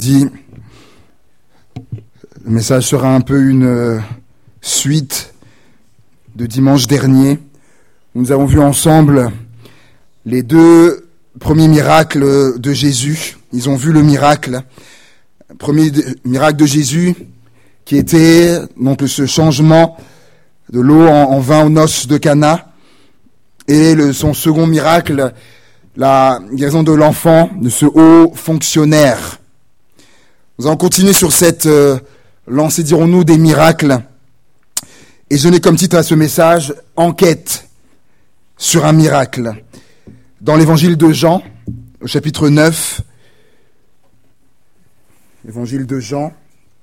dit, le message sera un peu une suite de dimanche dernier, où nous avons vu ensemble les deux premiers miracles de Jésus. Ils ont vu le miracle, premier miracle de Jésus, qui était donc ce changement de l'eau en vin aux noces de Cana, et son second miracle, la guérison de l'enfant, de ce haut fonctionnaire. Nous allons continuer sur cette lancée, dirons-nous, des miracles. Et je n'ai comme titre à ce message « Enquête sur un miracle ». Dans l'évangile de Jean, au chapitre 9, évangile de Jean,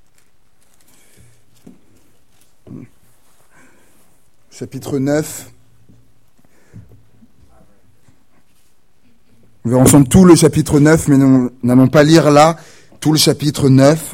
chapitre 9, nous verrons ensemble tout le chapitre 9, mais nous n'allons pas lire là tout le chapitre 9.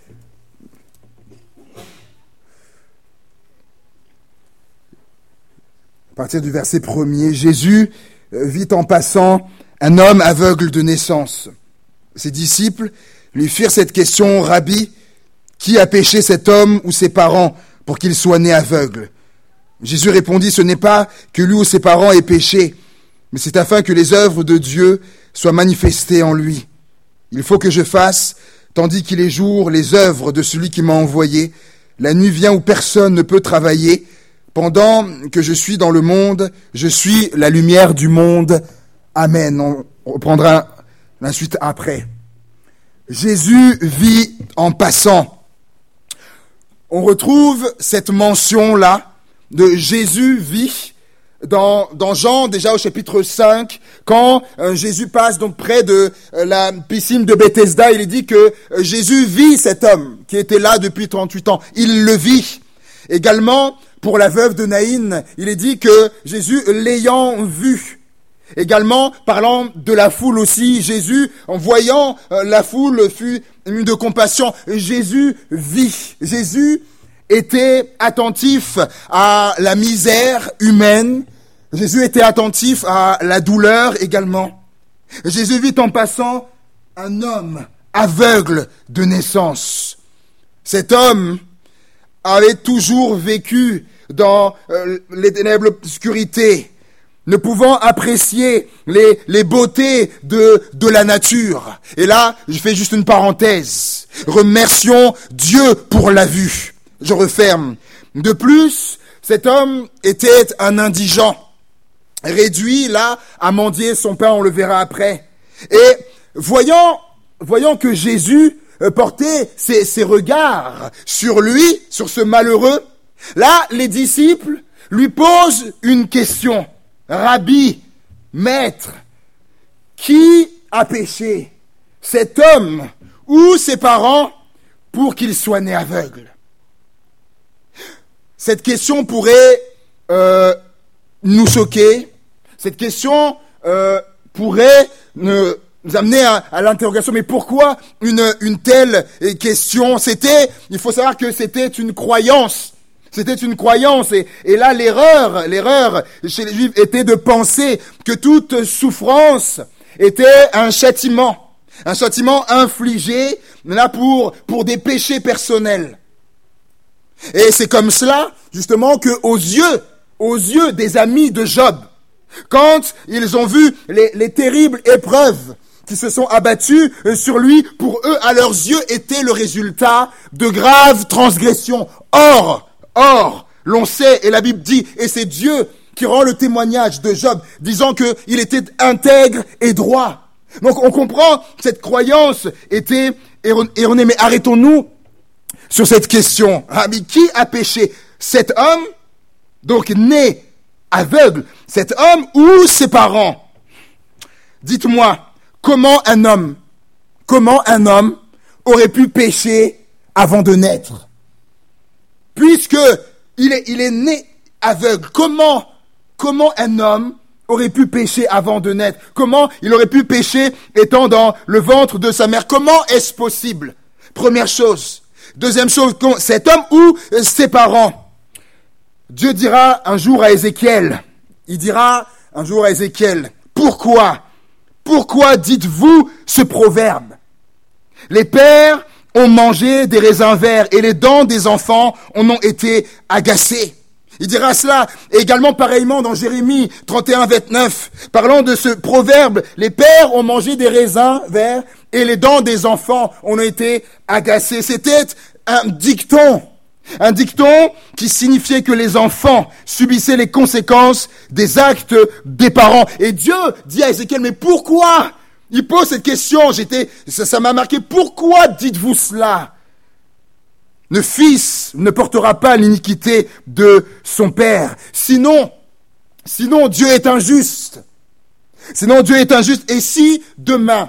À partir du verset 1er, Jésus vit en passant un homme aveugle de naissance. Ses disciples lui firent cette question: Rabbi, qui a péché, cet homme ou ses parents, pour qu'il soit né aveugle? Jésus répondit: ce n'est pas que lui ou ses parents aient péché, mais c'est afin que les œuvres de Dieu soient manifestées en lui. Il faut que je fasse, tandis qu'il est jour, les œuvres de celui qui m'a envoyé. La nuit vient où personne ne peut travailler. Pendant que je suis dans le monde, je suis la lumière du monde. Amen. On reprendra la suite après. Jésus vit en passant. On retrouve cette mention-là de Jésus vit dans Jean, déjà au chapitre 5, quand Jésus passe donc près de la piscine de Bethesda. Il est dit que Jésus vit cet homme qui était là depuis 38 ans. Il le vit. Également, pour la veuve de Naïn, il est dit que Jésus l'ayant vu. Également, parlant de la foule aussi, Jésus, en voyant la foule, fut ému de compassion. Jésus vit. Jésus était attentif à la misère humaine. Jésus était attentif à la douleur également. Jésus vit en passant un homme aveugle de naissance. Cet homme avait toujours vécu dans les ténèbres, l'obscurité, ne pouvant apprécier les beautés de la nature. Et là, je fais juste une parenthèse. Remercions Dieu pour la vue. Je referme. De plus, cet homme était un indigent, réduit là à mendier son pain, on le verra après. Et voyant que Jésus portait ses regards sur lui, sur ce malheureux, là, les disciples lui posent une question. Rabbi, maître, qui a péché, cet homme ou ses parents, pour qu'il soit né aveugle? Cette question pourrait nous choquer. Cette question pourrait nous amener à l'interrogation. Mais pourquoi une telle question? Il faut savoir que c'était une croyance. C'était une croyance. Et là, l'erreur chez les Juifs était de penser que toute souffrance était un châtiment infligé là pour des péchés personnels. Et c'est comme cela, justement, que aux yeux des amis de Job, quand ils ont vu les terribles épreuves qui se sont abattues sur lui, pour eux, à leurs yeux, était le résultat de graves transgressions. Or, l'on sait, et la Bible dit, et c'est Dieu qui rend le témoignage de Job, disant qu'il était intègre et droit. Donc on comprend que cette croyance était erronée, mais arrêtons-nous sur cette question. Rabbi, qui a péché? Cet homme, donc né aveugle, cet homme ou ses parents? Dites-moi, comment un homme aurait pu pécher avant de naître? Puisque il est né aveugle, comment un homme aurait pu pécher avant de naître? Comment il aurait pu pécher étant dans le ventre de sa mère? Comment est-ce possible? Première chose. Deuxième chose, cet homme ou ses parents? Dieu dira un jour à Ézéchiel, pourquoi dites-vous ce proverbe? Les pères ont mangé des raisins verts et les dents des enfants en ont été agacées. Il dira cela également pareillement dans Jérémie 31, 29, parlant de ce proverbe. Les pères ont mangé des raisins verts et les dents des enfants en ont été agacées. C'était un dicton qui signifiait que les enfants subissaient les conséquences des actes des parents. Et Dieu dit à Ézéchiel, mais pourquoi? Il pose cette question, ça m'a marqué, pourquoi dites-vous cela? Le fils ne portera pas l'iniquité de son père. Sinon Dieu est injuste. Et si demain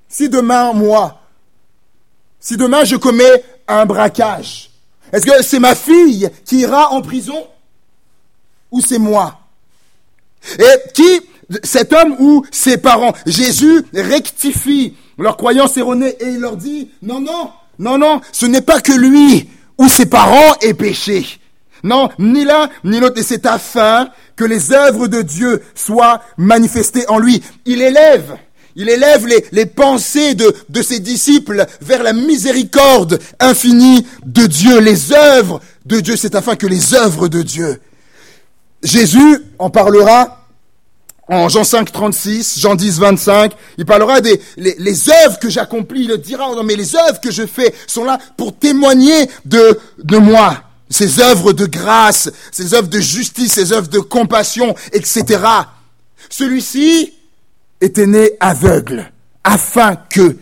je commets un braquage, est-ce que c'est ma fille qui ira en prison ou c'est moi? Et cet homme ou ses parents? Jésus rectifie leur croyance erronée et il leur dit, non, ce n'est pas que lui ou ses parents aient péché. Non, ni l'un ni l'autre, et c'est afin que les œuvres de Dieu soient manifestées en lui. Il élève les pensées de ses disciples vers la miséricorde infinie de Dieu. Les œuvres de Dieu, c'est afin que les œuvres de Dieu. Jésus en parlera en Jean 5, 36, Jean 10, 25, il parlera les œuvres que j'accomplis. Il dira, non mais les œuvres que je fais sont là pour témoigner de moi. Ces œuvres de grâce, ces œuvres de justice, ces œuvres de compassion, etc. Celui-ci était né aveugle, afin que,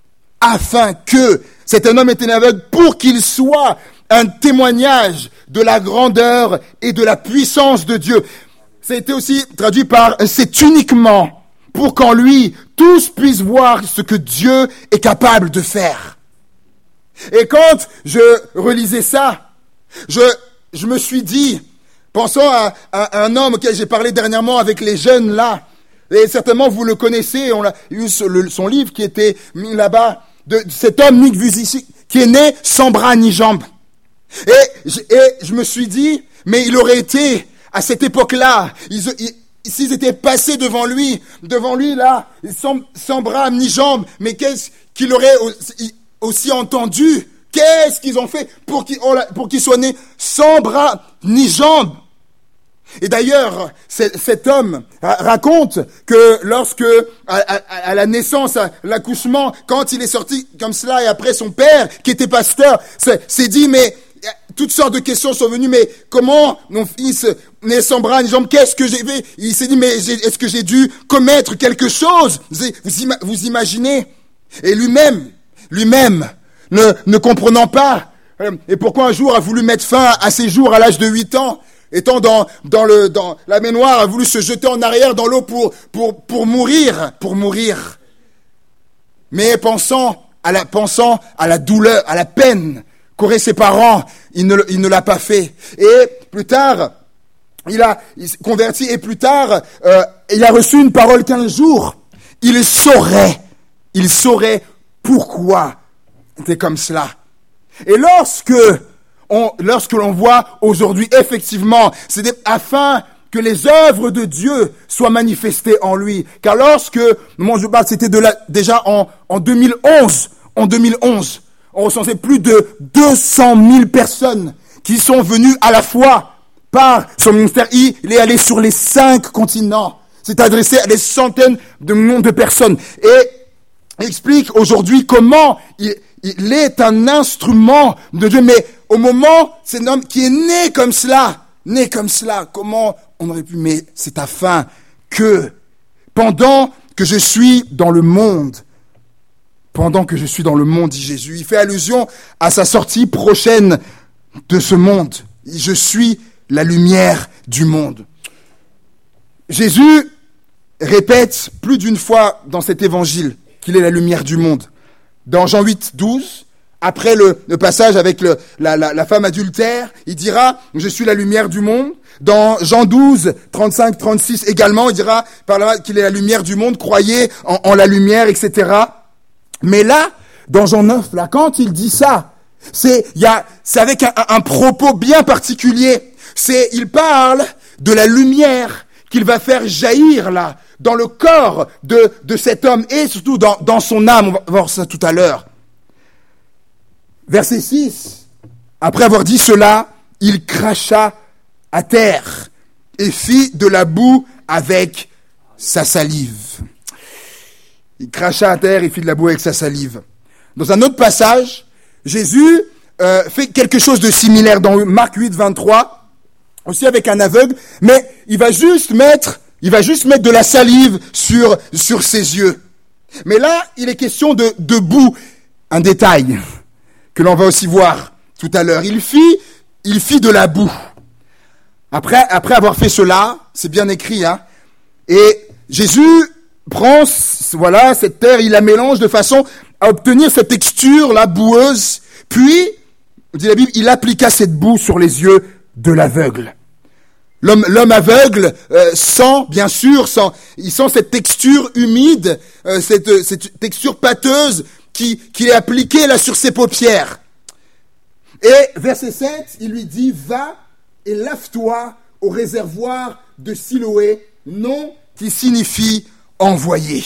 cet homme était né aveugle pour qu'il soit un témoignage de la grandeur et de la puissance de Dieu. Ça a été aussi traduit par « c'est uniquement pour qu'en lui, tous puissent voir ce que Dieu est capable de faire ». Et quand je relisais ça, je me suis dit, pensant à un homme auquel j'ai parlé dernièrement avec les jeunes là, et certainement vous le connaissez, on a eu son livre qui était mis là-bas, de cet homme Nick Vujicic, qui est né sans bras ni jambes. Et je me suis dit, mais il aurait été... À cette époque-là, s'ils étaient passés devant lui là, sans bras ni jambes, mais qu'est-ce qu'il aurait aussi entendu? Qu'est-ce qu'ils ont fait pour qu'il soit né sans bras ni jambes? Et d'ailleurs, cet homme raconte que lorsque, à la naissance, à l'accouchement, quand il est sorti comme cela, et après son père, qui était pasteur, s'est dit, mais toutes sortes de questions sont venues, mais comment mon fils né sans bras ni jambes, qu'est-ce que j'ai fait? Il s'est dit, mais est-ce que j'ai dû commettre quelque chose? Vous imaginez? Et lui-même, ne comprenant pas, et pourquoi un jour a voulu mettre fin à ses jours à l'âge de 8 ans, étant dans la baignoire, a voulu se jeter en arrière dans l'eau pour mourir. Mais pensant à la douleur, à la peine qu'auraient ses parents, il ne l'a pas fait. Et plus tard, il s'est converti, et plus tard, il a reçu une parole qu'un jour, il saurait pourquoi c'était comme cela. Et lorsque l'on voit aujourd'hui, effectivement, c'est afin que les œuvres de Dieu soient manifestées en lui. Car lorsque, moi je parle, c'était déjà en 2011, on recensait plus de 200 000 personnes qui sont venues à la fois par son ministère. Il est allé sur les 5 continents. C'est adressé à des centaines de millions de personnes. Et il explique aujourd'hui comment il est un instrument de Dieu. Mais au moment, c'est un homme qui est né comme cela, comment on aurait pu, mais c'est afin que, pendant que je suis dans le monde, dit Jésus, il fait allusion à sa sortie prochaine de ce monde. Je suis la lumière du monde. Jésus répète plus d'une fois dans cet évangile qu'il est la lumière du monde. Dans Jean 8, 12, après le passage avec la femme adultère, il dira « Je suis la lumière du monde ». Dans Jean 12, 35, 36 également, il dira par là qu'il est la lumière du monde, croyez en la lumière, etc. Mais là, dans Jean 9, là, quand il dit ça, c'est avec un propos bien particulier. Il parle de la lumière qu'il va faire jaillir là, dans le corps de cet homme et surtout dans son âme. On va voir ça tout à l'heure. Verset 6. Après avoir dit cela, il cracha à terre et fit de la boue avec sa salive. Il cracha à terre et fit de la boue avec sa salive. Dans un autre passage, Jésus fait quelque chose de similaire dans Marc 8, 23, aussi avec un aveugle, mais il va juste mettre de la salive sur ses yeux. Mais là, il est question de boue. Un détail que l'on va aussi voir tout à l'heure. Il fit de la boue. Après avoir fait cela, c'est bien écrit, hein, et Jésus prend, cette terre, il la mélange de façon à obtenir cette texture, là, boueuse, puis, dit la Bible, il appliqua cette boue sur les yeux de l'aveugle. L'homme aveugle sent cette texture humide, cette texture pâteuse qui est appliquée là sur ses paupières. Et verset 7, il lui dit, va et lave-toi au réservoir de Siloé, nom qui signifie envoyé.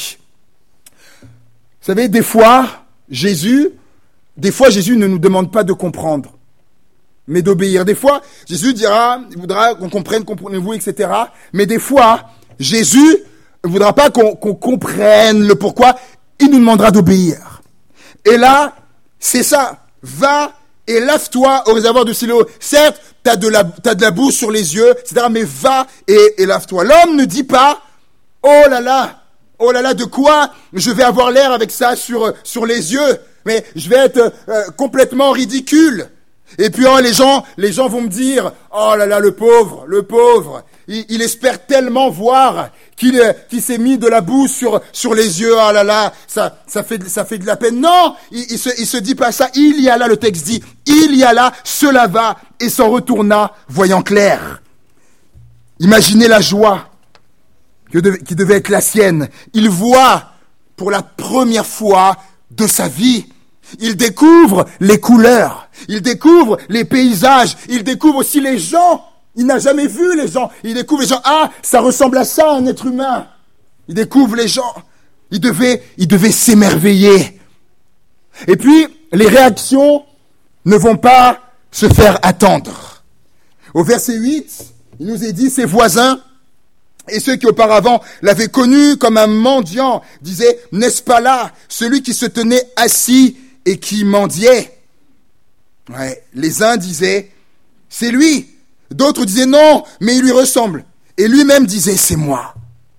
Vous savez, des fois, Jésus ne nous demande pas de comprendre, mais d'obéir. Des fois, Jésus il voudra qu'on comprenne, comprenez-vous, etc. Mais des fois, Jésus ne voudra pas qu'on comprenne le pourquoi, il nous demandera d'obéir. Et là, c'est ça, va et lave-toi au réservoir de Siloé. Certes, t'as de la boue sur les yeux, etc., mais va et lave-toi. L'homme ne dit pas, oh là là, de quoi je vais avoir l'air avec ça sur les yeux, mais je vais être complètement ridicule. Et puis les gens vont me dire, oh là là, le pauvre, il espère tellement voir qu'il s'est mis de la boue sur les yeux, oh là là, ça fait de la peine. Non, il se dit pas ça. Il y a là, le texte dit, il y a là, se lava et s'en retourna, voyant clair. Imaginez la joie qui devait être la sienne. Il voit pour la première fois de sa vie. Il découvre les couleurs, il découvre les paysages, il découvre aussi les gens. Il n'a jamais vu les gens. Il découvre les gens. Ah, ça ressemble à ça, un être humain. Il découvre les gens. Il devait s'émerveiller. Et puis, les réactions ne vont pas se faire attendre. Au verset 8, il nous est dit, ses voisins et ceux qui auparavant l'avaient connu comme un mendiant disaient, n'est-ce pas là celui qui se tenait assis et qui mendiait? Ouais, les uns disaient, c'est lui. D'autres disaient, non, mais il lui ressemble. Et lui-même disait, c'est moi.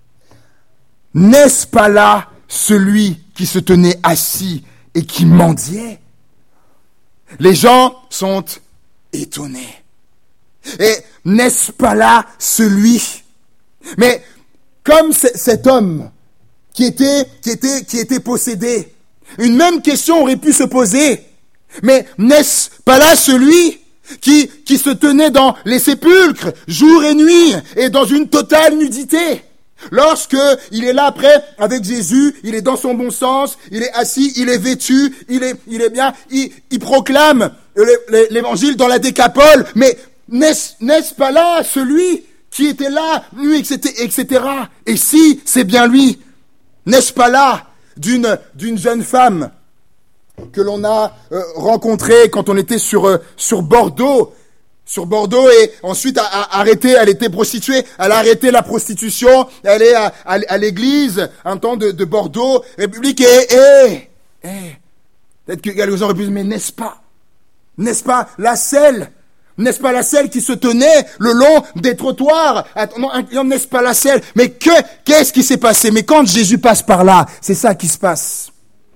N'est-ce pas là celui qui se tenait assis et qui mendiait? Les gens sont étonnés. Et n'est-ce pas là celui? Mais comme cet homme qui était possédé, une même question aurait pu se poser. Mais n'est-ce pas là celui qui se tenait dans les sépulcres jour et nuit et dans une totale nudité? Lorsque il est là après avec Jésus, il est dans son bon sens, il est assis, il est vêtu, il est bien, il proclame l'évangile dans la Décapole. Mais n'est-ce pas là celui qui était là, nu, etc. Et si c'est bien lui, n'est-ce pas là d'une jeune femme que l'on a rencontrée quand on était sur Bordeaux, et ensuite elle était prostituée, elle a arrêté la prostitution, elle est à l'église, un temps de Bordeaux, République, et peut-être que quelques gens auraient pu dire, mais n'est-ce pas la selle? N'est-ce pas la selle qui se tenait le long des trottoirs? Non, n'est-ce pas la selle? Mais qu'est-ce qui s'est passé? Mais quand Jésus passe par là, c'est ça qui se passe.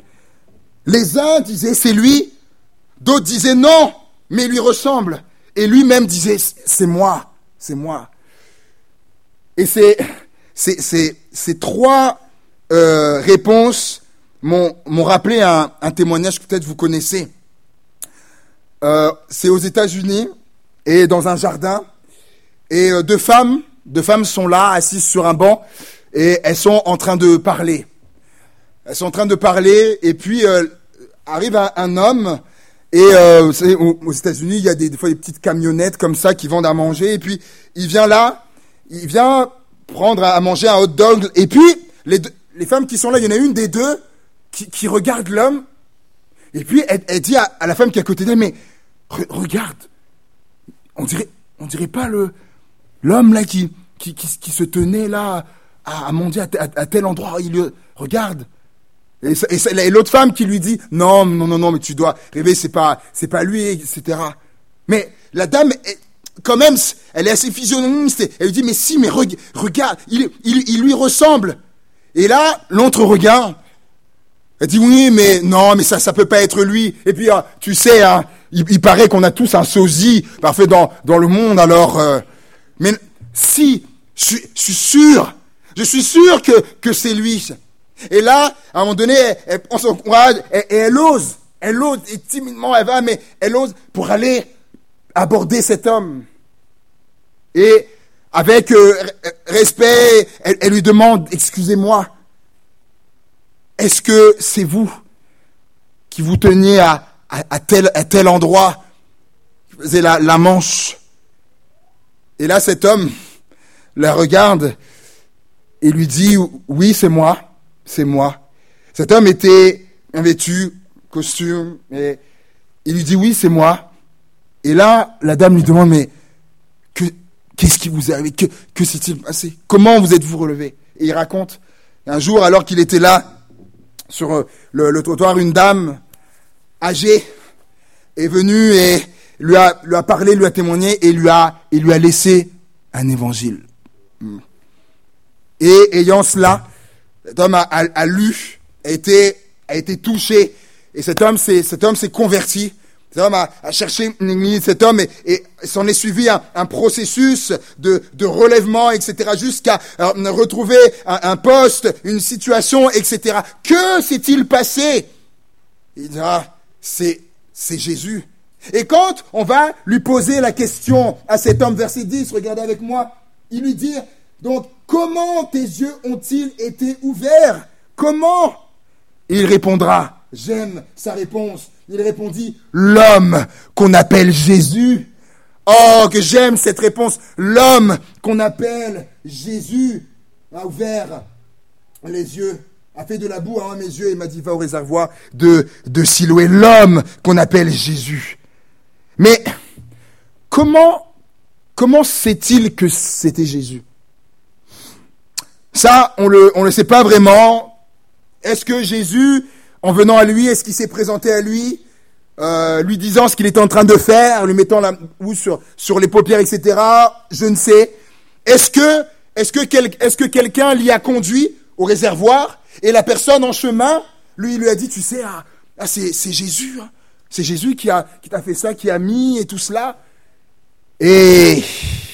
Les uns disaient, c'est lui. D'autres disaient, non, mais il lui ressemble. Et lui-même disait, c'est moi. Et ces trois réponses m'ont rappelé un témoignage que peut-être vous connaissez. C'est aux États-Unis, et dans un jardin, et deux femmes sont là, assises sur un banc, et elles sont en train de parler. Et puis arrive un homme, et aux États-Unis, il y a des fois des petites camionnettes comme ça qui vendent à manger, et puis il vient prendre à manger un hot dog, et puis les femmes qui sont là, il y en a une des deux qui regarde l'homme, Et puis, elle dit à la femme qui est à côté d'elle, mais regarde, on dirait pas l'homme là qui se tenait là à mendier à tel endroit. Regarde. Et l'autre femme qui lui dit, non, mais tu dois rêver, c'est pas lui, etc. Mais la dame, quand même, elle est assez physionomiste. Elle lui dit, mais si, mais regarde, il lui ressemble. Et là, l'autre regarde. Elle dit, oui, mais non, mais ça peut pas être lui. Et puis, tu sais, il paraît qu'on a tous un sosie parfait dans le monde, alors... mais si, je suis sûr que c'est lui. Et là, à un moment donné, elle prend son courage et elle ose, et timidement elle va, mais elle ose pour aller aborder cet homme. Et avec respect, elle lui demande, excusez-moi, est-ce que c'est vous qui vous teniez à tel endroit, qui faisait la manche? Et là, cet homme la regarde et lui dit, oui, c'est moi. Cet homme était vêtu, costume, et il lui dit, oui, c'est moi. Et là, la dame lui demande, mais qu'est-ce qui vous est arrivé? Que s'est-il passé? Comment vous êtes-vous relevé? Et il raconte, un jour, alors qu'il était là, sur le trottoir, une dame âgée est venue et lui a parlé, lui a témoigné et lui a laissé un évangile. Et ayant cela, cet homme a lu, a été touché, et cet homme s'est converti. Cet homme a cherché une église, cet homme et s'en est suivi un processus de relèvement, etc., jusqu'à retrouver un poste, une situation, etc. Que s'est-il passé? Il dira, c'est Jésus. Et quand on va lui poser la question à cet homme, verset 10, regardez avec moi, il lui dit, donc, comment tes yeux ont-ils été ouverts? Comment? Et il répondra, j'aime sa réponse. Il répondit, l'homme qu'on appelle Jésus. Oh, que j'aime cette réponse. L'homme qu'on appelle Jésus a ouvert les yeux, a fait de la boue à mes yeux et m'a dit, va au réservoir de Siloé. L'homme qu'on appelle Jésus. Mais comment sait-il que c'était Jésus? Ça, on le sait pas vraiment. Est-ce que Jésus, en venant à lui, est-ce qu'il s'est présenté à lui, lui disant ce qu'il était en train de faire, lui mettant la boue sur les paupières, etc. Je ne sais. Est-ce que quelqu'un l'y a conduit au réservoir et la personne en chemin lui a dit, tu sais, c'est Jésus, hein. C'est Jésus qui t'a fait ça, qui a mis et tout cela. Et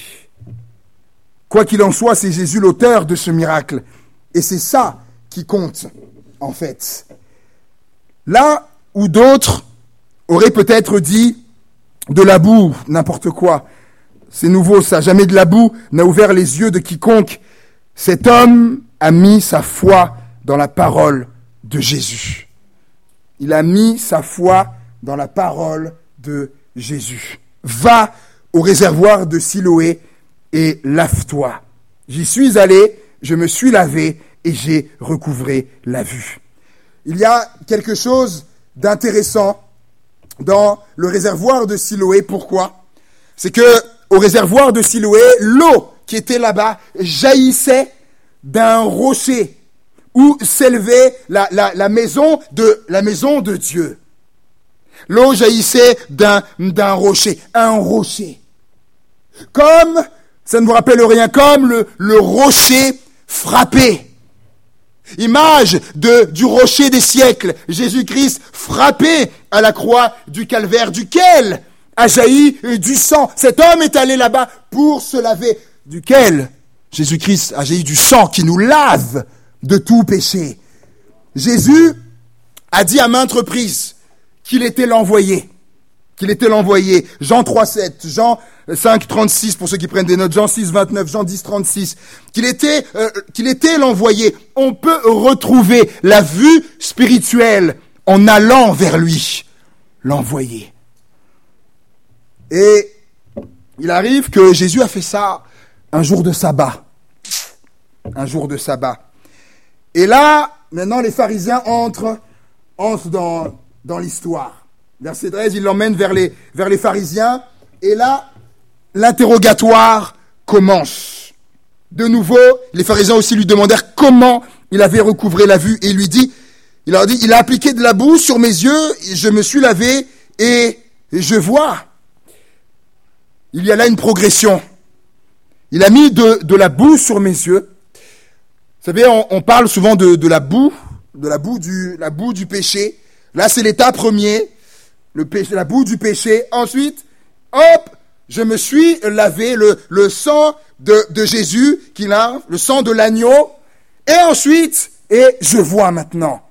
quoi qu'il en soit, c'est Jésus l'auteur de ce miracle. Et c'est ça qui compte, en fait. Là où d'autres auraient peut-être dit de la boue, n'importe quoi. C'est nouveau ça, jamais de la boue n'a ouvert les yeux de quiconque. Cet homme a mis sa foi dans la parole de Jésus. Il a mis sa foi dans la parole de Jésus. Va au réservoir de Siloé et lave-toi. J'y suis allé, je me suis lavé et j'ai recouvré la vue. Il y a quelque chose d'intéressant dans le réservoir de Siloé. Pourquoi? C'est que au réservoir de Siloé, l'eau qui était là-bas jaillissait d'un rocher où s'élevait la maison de Dieu. L'eau jaillissait d'un rocher, un rocher. Comme, ça ne vous rappelle rien, comme le rocher frappé. Image du rocher des siècles, Jésus-Christ frappé à la croix du calvaire, duquel a jailli du sang. Cet homme est allé là-bas pour se laver, duquel Jésus-Christ a jailli du sang qui nous lave de tout péché. Jésus a dit à maintes reprises qu'il était l'envoyé. Jean 3,7, Jean 5,36 pour ceux qui prennent des notes, Jean 6,29, Jean 10,36, qu'il était l'envoyé. On peut retrouver la vue spirituelle en allant vers lui, l'envoyé. Et il arrive que Jésus a fait ça un jour de sabbat. Et là, maintenant les pharisiens entrent dans dans l'histoire. Verset 13, il l'emmène vers les pharisiens. Et là, l'interrogatoire commence. De nouveau, les pharisiens aussi lui demandèrent comment il avait recouvré la vue. Et il leur dit, il a appliqué de la boue sur mes yeux, je me suis lavé et je vois. Il y a là une progression. Il a mis de la boue sur mes yeux. Vous savez, on parle souvent de la boue, la boue du péché. Là, c'est l'état premier, la boue du péché. Ensuite, hop, je me suis lavé le sang de Jésus, le sang de l'agneau. Et ensuite, je vois maintenant.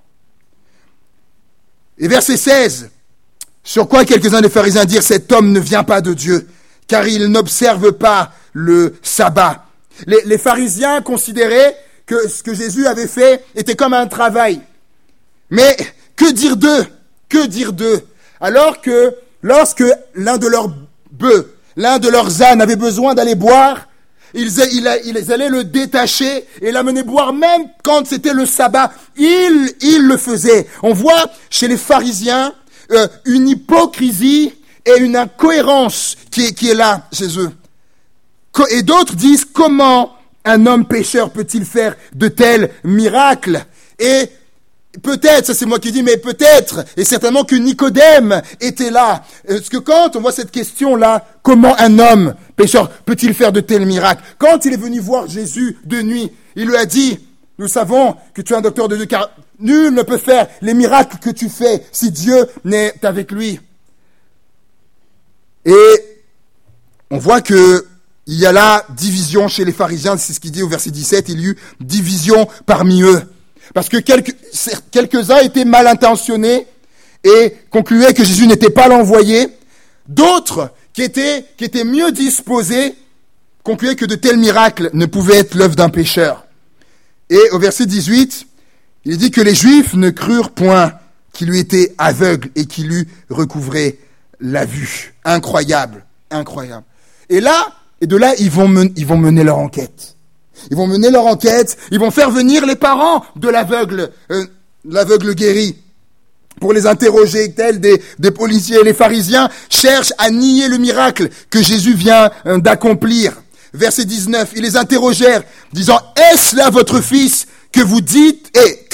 Et verset 16, sur quoi quelques-uns des pharisiens dirent, cet homme ne vient pas de Dieu, car il n'observe pas le sabbat. Les pharisiens considéraient que ce que Jésus avait fait était comme un travail. Mais que dire d'eux? Que dire d'eux? Alors que lorsque l'un de leurs bœufs, l'un de leurs ânes avait besoin d'aller boire, ils allaient le détacher et l'amener boire même quand c'était le sabbat. Ils le faisaient. On voit chez les pharisiens une hypocrisie et une incohérence qui est là chez eux. Et d'autres disent, comment un homme pécheur peut-il faire de tels miracles? Et peut-être, ça c'est moi qui dis, mais peut-être, et certainement que Nicodème était là. Parce que quand on voit cette question-là, comment un homme pécheur peut-il faire de tels miracles? Quand il est venu voir Jésus de nuit, il lui a dit, nous savons que tu es un docteur de Dieu, car nul ne peut faire les miracles que tu fais si Dieu n'est avec lui. Et on voit que il y a là division chez les pharisiens, c'est ce qu'il dit au verset 17, il y eut division parmi eux. Parce que quelques-uns étaient mal intentionnés et concluaient que Jésus n'était pas l'envoyé. D'autres, qui étaient mieux disposés, concluaient que de tels miracles ne pouvaient être l'œuvre d'un pécheur. Et au verset 18, il dit que les Juifs ne crurent point qu'il lui était aveugle et qu'il eût recouvré la vue. Incroyable, incroyable. Et de là, ils vont mener leur enquête. Ils vont mener leur enquête, ils vont faire venir les parents de l'aveugle guéri, pour les interroger, tels des policiers. Les pharisiens cherchent à nier le miracle que Jésus vient d'accomplir. Verset 19, ils les interrogèrent, disant, est-ce là votre fils que vous dites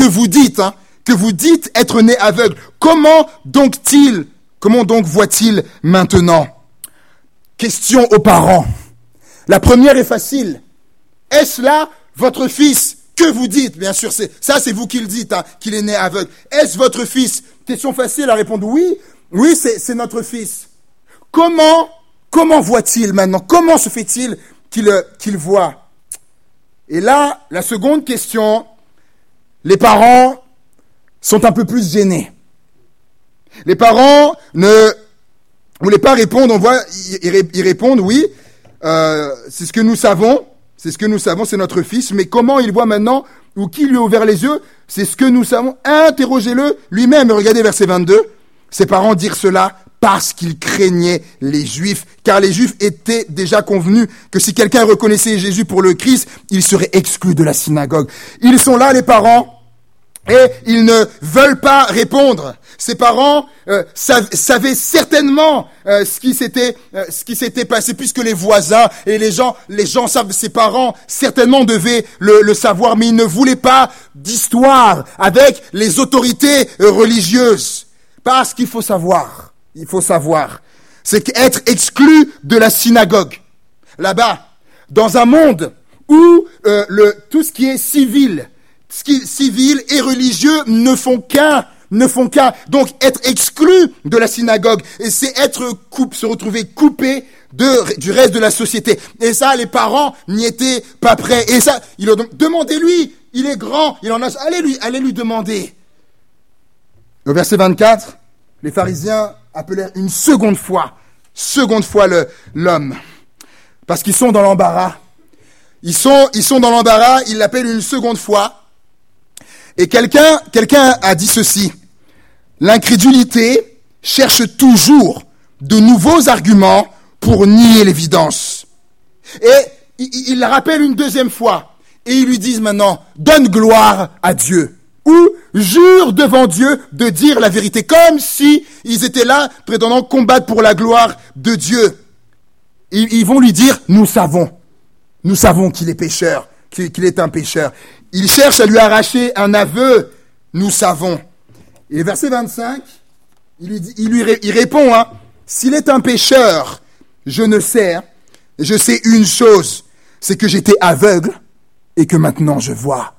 être né aveugle? Comment donc voit-il maintenant? Question aux parents. La première est facile. Est-ce là votre fils que vous dites? Bien sûr, c'est vous qui le dites, qu'il est né aveugle. Est-ce votre fils? Question facile à répondre oui. Oui, c'est notre fils. Comment voit-il maintenant? Comment se fait-il qu'il voit? Et là, la seconde question, les parents sont un peu plus gênés. Les parents ne voulaient pas répondre, on voit, ils répondent oui, c'est ce que nous savons, c'est notre fils, mais comment il voit maintenant, ou qui lui a ouvert les yeux, c'est ce que nous savons, interrogez-le lui-même. Regardez verset 22, ses parents dirent cela parce qu'ils craignaient les Juifs, car les Juifs étaient déjà convenus que si quelqu'un reconnaissait Jésus pour le Christ, il serait exclu de la synagogue. Ils sont là, les parents, et ils ne veulent pas répondre. Ses parents savaient certainement ce qui s'était passé, puisque les voisins et les gens savent. Ses parents certainement devaient le savoir, mais ils ne voulaient pas d'histoire avec les autorités religieuses, parce qu'il faut savoir. C'est qu'être exclu de la synagogue, là-bas, dans un monde où tout ce qui est civil et religieux ne font qu'un. Donc, être exclu de la synagogue, et c'est se retrouver coupé du reste de la société. Et ça, les parents n'y étaient pas prêts. Et ça, demandez-lui, il est grand, il en a, allez lui demander. Au verset 24, les pharisiens appelèrent une seconde fois l'homme. Parce qu'ils sont dans l'embarras. Ils sont dans l'embarras, ils l'appellent une seconde fois. Et quelqu'un a dit ceci: l'incrédulité cherche toujours de nouveaux arguments pour nier l'évidence. Et il la rappelle une deuxième fois. Et ils lui disent maintenant, donne gloire à Dieu. ou jurent devant Dieu de dire la vérité, comme si ils étaient là prétendant combattre pour la gloire de Dieu. Ils vont lui dire, nous savons qu'il est pécheur, qu'il est un pécheur. Ils cherchent à lui arracher un aveu, nous savons. Et verset 25, il répond, s'il est un pécheur, je ne sais, je sais une chose, c'est que j'étais aveugle et que maintenant je vois.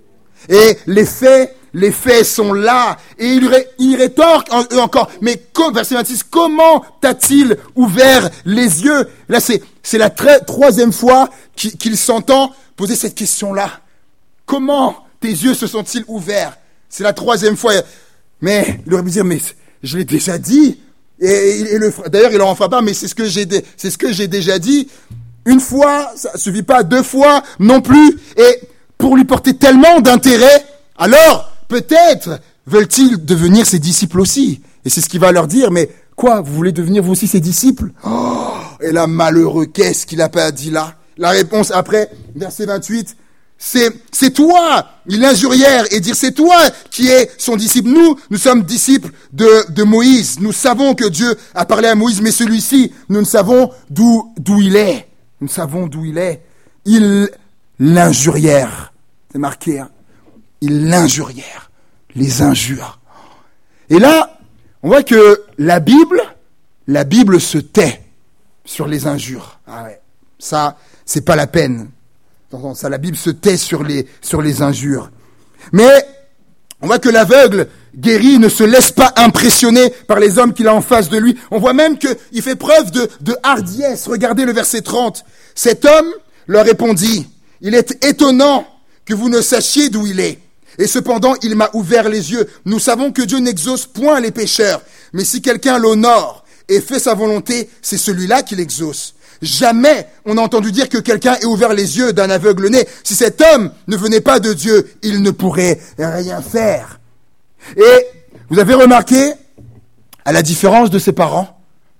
Et les faits sont là. Et il rétorque encore, mais verset 26, comment t'a-t-il ouvert les yeux? Là, c'est la troisième fois qu'il s'entend poser cette question-là. Comment tes yeux se sont-ils ouverts? C'est la troisième fois. Mais il aurait pu dire, mais je l'ai déjà dit. D'ailleurs, il en fera pas, mais c'est ce que j'ai déjà dit. Une fois, ça suffit pas. 2 fois, non plus. Et pour lui porter tellement d'intérêt, alors, peut-être, veulent-ils devenir ses disciples aussi. Et c'est ce qu'il va leur dire. Mais quoi, vous voulez devenir vous aussi ses disciples? Oh, et là, malheureux, qu'est-ce qu'il a pas dit là? La réponse après, verset 28, c'est toi, il injurière et dire c'est toi qui es son disciple. Nous sommes disciples de Moïse. Nous savons que Dieu a parlé à Moïse, mais celui-ci, nous ne savons d'où il est. Nous savons d'où il est. Il l'injurière. C'est marqué, il l'injurière. Les injures. Et là, on voit que la Bible se tait sur les injures. Ah ouais. Ça, c'est pas la peine. Ça, la Bible se tait sur les injures. Mais on voit que l'aveugle guéri ne se laisse pas impressionner par les hommes qu'il a en face de lui. On voit même qu'il fait preuve de hardiesse. Regardez le verset 30. Cet homme leur répondit, il est étonnant que vous ne sachiez d'où il est. Et cependant, il m'a ouvert les yeux. Nous savons que Dieu n'exauce point les pécheurs. Mais si quelqu'un l'honore et fait sa volonté, c'est celui-là qui l'exauce. Jamais on a entendu dire que quelqu'un ait ouvert les yeux d'un aveugle-né. Si cet homme ne venait pas de Dieu, il ne pourrait rien faire. Et vous avez remarqué, à la différence de ses parents,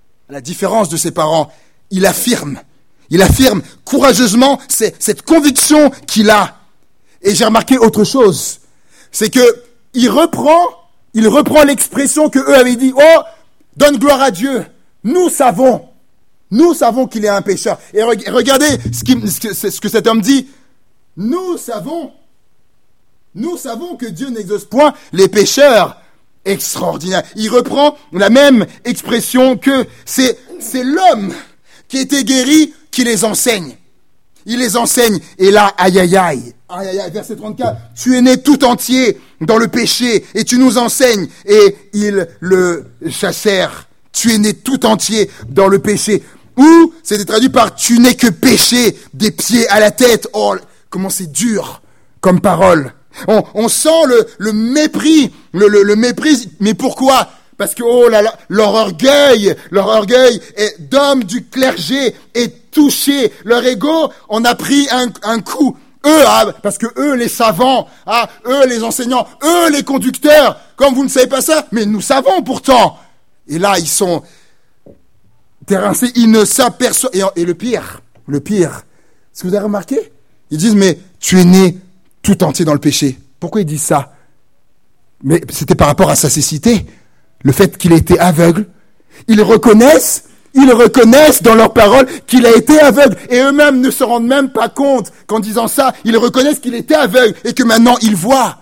il affirme courageusement cette conviction qu'il a. Et j'ai remarqué autre chose, c'est que il reprend l'expression que eux avaient dit, oh, donne gloire à Dieu, nous savons qu'il est un pécheur. Et regardez ce que cet homme dit. Nous savons que Dieu n'exauce point les pécheurs. Extraordinaire. Il reprend la même expression que c'est l'homme qui a été guéri qui les enseigne. Il les enseigne. Et là, aïe, aïe, aïe. Aïe, aïe, aïe, verset 34. Tu es né tout entier dans le péché et tu nous enseignes. Et ils le chassèrent. Tu es né tout entier dans le péché. Ou, c'était traduit par tu n'es que péché des pieds à la tête. Oh, comment c'est dur comme parole. On sent le mépris, le mépris. Mais pourquoi? Parce que, oh là là, leur orgueil d'hommes du clergé est touché. Leur ego en a pris un coup. Eux, parce que eux, les savants, eux, les enseignants, eux, les conducteurs, comme vous ne savez pas ça, mais nous savons pourtant. Et là, ils sont terrassés, ils ne s'aperçoivent. Et le pire, est-ce que vous avez remarqué? Ils disent, mais tu es né tout entier dans le péché. Pourquoi ils disent ça? Mais c'était par rapport à sa cécité, le fait qu'il a été aveugle. Ils reconnaissent dans leurs paroles qu'il a été aveugle. Et eux-mêmes ne se rendent même pas compte qu'en disant ça, ils reconnaissent qu'il était aveugle et que maintenant il voit.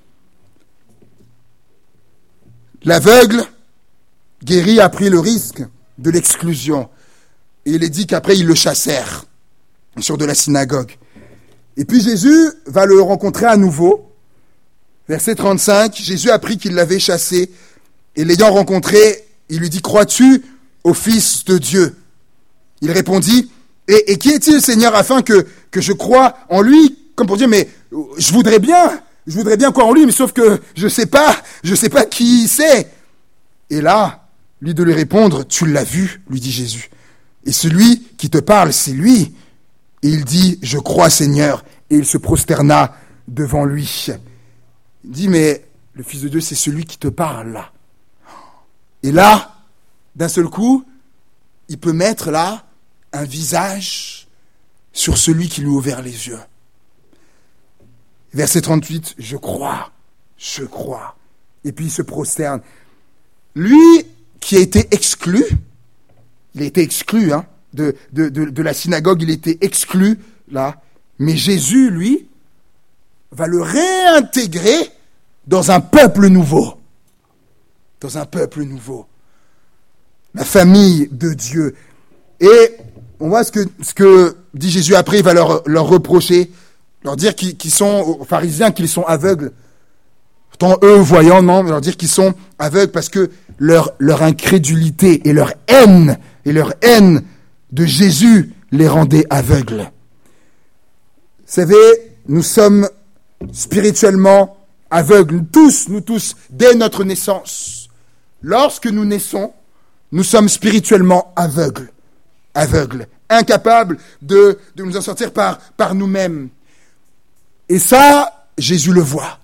L'aveugle guéri a pris le risque de l'exclusion. Et il est dit qu'après, ils le chassèrent sur de la synagogue. Et puis Jésus va le rencontrer à nouveau. Verset 35, Jésus apprit qu'il l'avait chassé. Et l'ayant rencontré, il lui dit, crois-tu au Fils de Dieu? Il répondit, et qui est-il, Seigneur, afin que je croie en lui? Comme pour dire, mais je voudrais bien croire en lui, mais sauf que je sais pas qui c'est. Et là, lui de lui répondre, tu l'as vu, lui dit Jésus. Et celui qui te parle, c'est lui. Et il dit, je crois, Seigneur. Et il se prosterna devant lui. Il dit, mais le Fils de Dieu, c'est celui qui te parle là. Et là, d'un seul coup, il peut mettre là un visage sur celui qui lui a ouvert les yeux. Verset 38, je crois je crois. Et puis il se prosterne. Lui qui a été exclu, il a été exclu de la synagogue, il a été exclu là, mais Jésus, lui, va le réintégrer dans un peuple nouveau. Dans un peuple nouveau. La famille de Dieu. Et on voit ce que dit Jésus après, il va leur reprocher, leur dire qu'ils sont, aux pharisiens, qu'ils sont aveugles. Pourtant, eux, voyant, non, leur dire qu'ils sont aveugles parce que leur incrédulité et leur haine de Jésus les rendait aveugles. Vous savez, nous sommes spirituellement aveugles, nous tous, dès notre naissance. Lorsque nous naissons, nous sommes spirituellement aveugles, incapables de nous en sortir par nous-mêmes. Et ça, Jésus le voit.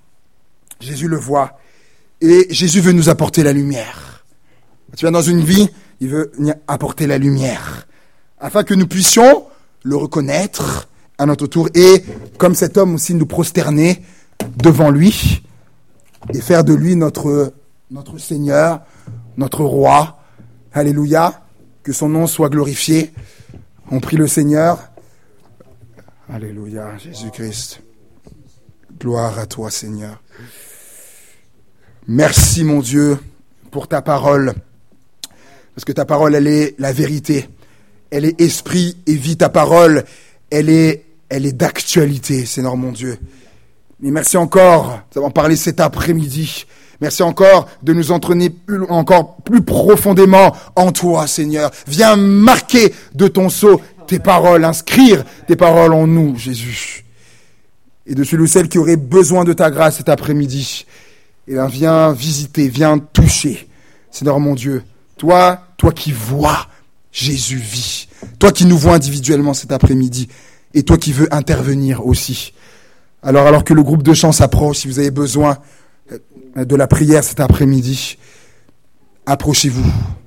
Et Jésus veut nous apporter la lumière. Tu viens dans une vie, il veut apporter la lumière, afin que nous puissions le reconnaître à notre tour et, comme cet homme aussi, nous prosterner devant lui et faire de lui notre Seigneur, notre Roi. Alléluia, que son nom soit glorifié. On prie le Seigneur. Alléluia, Jésus-Christ. Gloire à toi, Seigneur. Merci, mon Dieu, pour ta parole. Parce que ta parole, elle est la vérité. Elle est esprit et vie. Ta parole, elle est d'actualité, Seigneur mon Dieu. Et merci encore d'avoir parlé cet après-midi. Merci encore de nous entraîner encore plus profondément en toi, Seigneur. Viens marquer de ton sceau tes paroles, inscrire tes paroles en nous, Jésus. Et de celui ou celle qui aurait besoin de ta grâce cet après-midi, eh bien, viens visiter, viens toucher. Seigneur mon Dieu, toi qui vois, Jésus vit. Toi qui nous vois individuellement cet après-midi, et toi qui veux intervenir aussi. Alors que le groupe de chant s'approche, si vous avez besoin de la prière cet après-midi, approchez-vous.